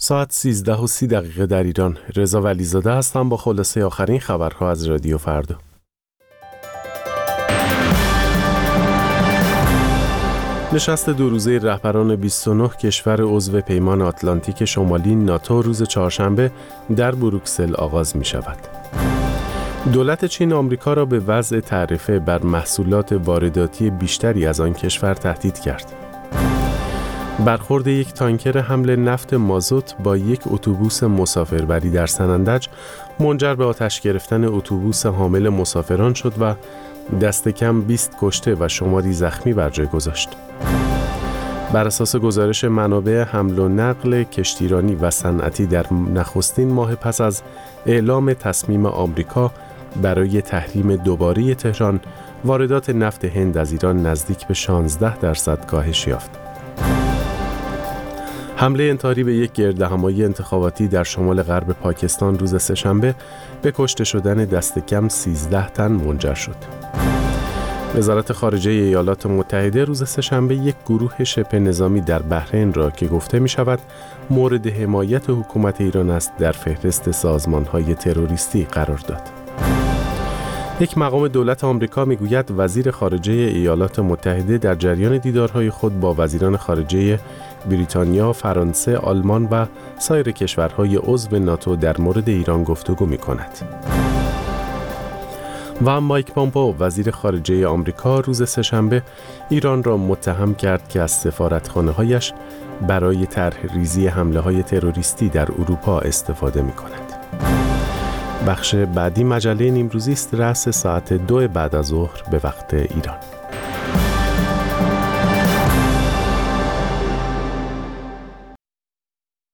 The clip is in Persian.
ساعت 13:30 در ایران. رضا ولیزاده هستم با خلاصه آخرین خبرها از رادیو فردا. نشست 2 روزه رهبران 29 کشور عضو پیمان آتلانتیک شمالی ناتو روز چهارشنبه در بروکسل آغاز می شود. دولت چین آمریکا را به وضع تعرفه بر محصولات وارداتی بیشتری از آن کشور تهدید کرد. برخورد یک تانکر حمل نفت مازوت با یک اتوبوس مسافربری در سنندج منجر به آتش گرفتن اتوبوس حامل مسافران شد و دست کم 20 کشته و شماری زخمی بر جای گذاشت. بر اساس گزارش منابع حمل و نقل کشتیرانی و صنعتی در نخستین ماه پس از اعلام تصمیم آمریکا برای تحریم دوباره تهران، واردات نفت هند از ایران نزدیک به 16% کاهش یافت. حمله انتحاری به یک گردهمایی انتخاباتی در شمال غرب پاکستان روز سه‌شنبه به کشته شدن دست کم 13 تن منجر شد. وزارت خارجه ایالات متحده روز سه‌شنبه یک گروه شبه نظامی در بحرین را که گفته می شود مورد حمایت حکومت ایران است در فهرست سازمان‌های تروریستی قرار داد. یک مقام دولت آمریکا میگوید وزیر خارجه ایالات متحده در جریان دیدارهای خود با وزیران خارجه بریتانیا، فرانسه، آلمان و سایر کشورهای عضو ناتو در مورد ایران گفتگو می‌کند. و مایک پامپئو وزیر خارجه آمریکا روز سه‌شنبه ایران را متهم کرد که از سفارتخانه‌هایش برای طرح ریزی حمله‌های تروریستی در اروپا استفاده می‌کند. بخش بعدی مجله نیمروزی است رأس ساعت 2 بعد از ظهر به وقت ایران.